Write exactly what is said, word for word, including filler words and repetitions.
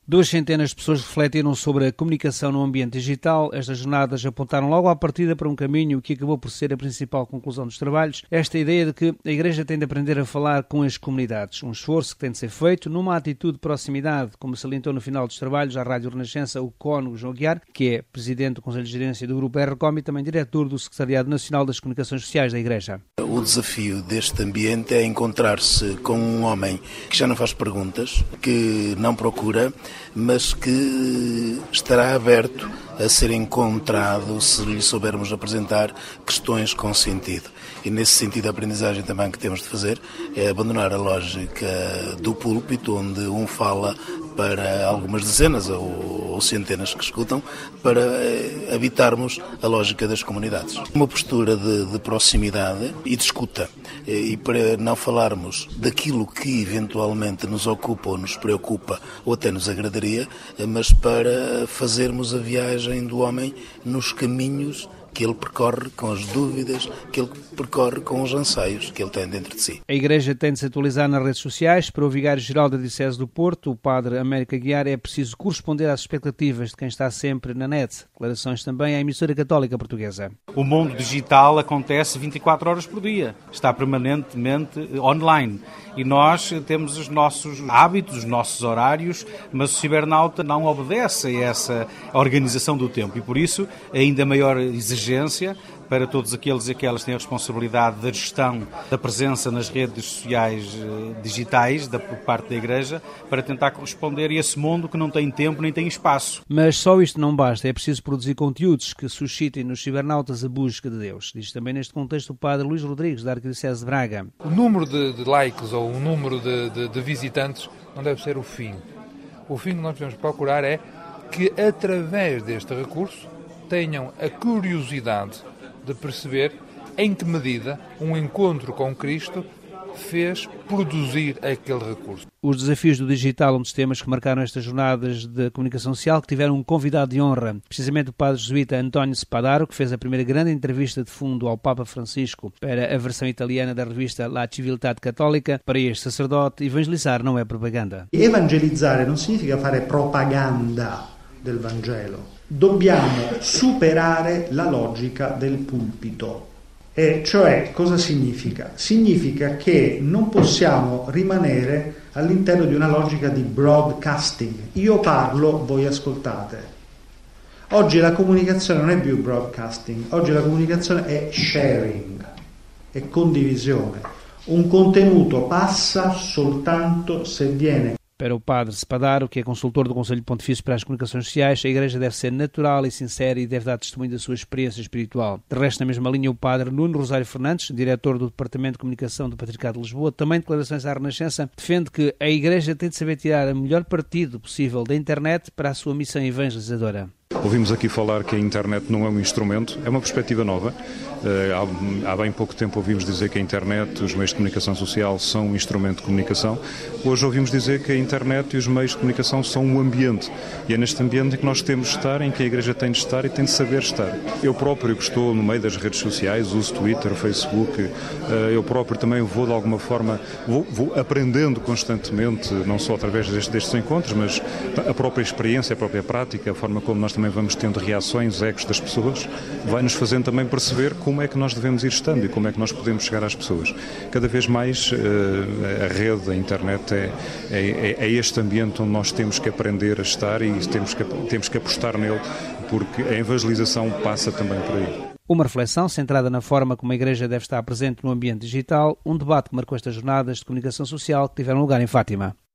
Duas centenas de pessoas refletiram sobre a comunicação no ambiente digital. Estas jornadas apontaram logo à partida para um caminho que acabou por ser a principal conclusão dos trabalhos. Esta ideia de que a Igreja tem de aprender a falar com as comunidades. Um esforço que tem de ser feito numa atitude de proximidade, como salientou no final dos trabalhos à Rádio Renascença o cônego João Aguiar, que é presidente do Conselho de Gerência do Grupo R C O M e também diretor do Secretariado Nacional das Comunicações Sociais da Igreja. O desafio deste ambiente é encontrar-se com um homem que já não faz perguntas, que não procura, mas que estará aberto a ser encontrado se lhe soubermos apresentar questões com sentido. E nesse sentido a aprendizagem também que temos de fazer é abandonar a lógica do púlpito, onde um fala para algumas dezenas ou, ou centenas que escutam, para eh, habitarmos a lógica das comunidades. Uma postura de, de proximidade e de escuta, eh, e para não falarmos daquilo que eventualmente nos ocupa ou nos preocupa ou até nos agradaria, eh, mas para fazermos a viagem do homem nos caminhos que ele percorre, com as dúvidas que ele percorre, com os anseios que ele tem dentro de si. A Igreja tem de se atualizar nas redes sociais. Para o vigário-geral da Diocese do Porto, o padre Américo Aguiar, é preciso corresponder às expectativas de quem está sempre na net. Declarações também à emissora católica portuguesa. O mundo digital acontece vinte e quatro horas por dia, está permanentemente online. E nós temos os nossos hábitos, os nossos horários, mas o cibernauta não obedece a essa organização do tempo e, por isso, ainda maior exigência para todos aqueles e aquelas que têm a responsabilidade da gestão da presença nas redes sociais digitais da, por parte da Igreja, para tentar corresponder a esse mundo que não tem tempo nem tem espaço. Mas só isto não basta, é preciso produzir conteúdos que suscitem nos cibernautas a busca de Deus. Diz também neste contexto o padre Luís Rodrigues, da Arquidiocese de Braga. O número de, de likes ou o número de, de, de visitantes não deve ser o fim. O fim que nós devemos procurar é que, através deste recurso, tenham a curiosidade de perceber em que medida um encontro com Cristo fez produzir aquele recurso. Os desafios do digital, um dos temas que marcaram estas jornadas de comunicação social, que tiveram um convidado de honra, precisamente o padre jesuíta António Spadaro, que fez a primeira grande entrevista de fundo ao Papa Francisco para a versão italiana da revista La Civiltà Cattolica. Para este sacerdote, evangelizar não é propaganda. Evangelizzare non significa fare propaganda del Vangelo. Dobbiamo superare la logica del pulpito. E cioè, cosa significa? Significa che non possiamo rimanere all'interno di una logica di broadcasting. Io parlo, voi ascoltate. Oggi la comunicazione non è più broadcasting, oggi la comunicazione è sharing, è condivisione. Un contenuto passa soltanto se viene. Para o padre Spadaro, que é consultor do Conselho Pontifício para as Comunicações Sociais, a Igreja deve ser natural e sincera e deve dar testemunho da sua experiência espiritual. De resto, na mesma linha, o padre Nuno Rosário Fernandes, diretor do Departamento de Comunicação do Patriarcado de Lisboa, também declarações à Renascença, defende que a Igreja tem de saber tirar o melhor partido possível da internet para a sua missão evangelizadora. Ouvimos aqui falar que a internet não é um instrumento, é uma perspectiva nova. Há, há bem pouco tempo ouvimos dizer que a internet, os meios de comunicação social são um instrumento de comunicação. Hoje ouvimos dizer que a internet e os meios de comunicação são um ambiente. E é neste ambiente em que nós temos de estar, em que a Igreja tem de estar e tem de saber estar. Eu próprio que estou no meio das redes sociais, uso Twitter, Facebook, eu próprio também vou de alguma forma, vou, vou aprendendo constantemente, não só através destes, destes encontros, mas a própria experiência, a própria prática, a forma como nós também vamos tendo reações, ecos das pessoas, vai-nos fazendo também perceber como é que nós devemos ir estando e como é que nós podemos chegar às pessoas. Cada vez mais a rede, a internet é, é, é este ambiente onde nós temos que aprender a estar e temos que, temos que apostar nele, porque a evangelização passa também por aí. Uma reflexão centrada na forma como a Igreja deve estar presente no ambiente digital, um debate que marcou estas jornadas de comunicação social que tiveram lugar em Fátima.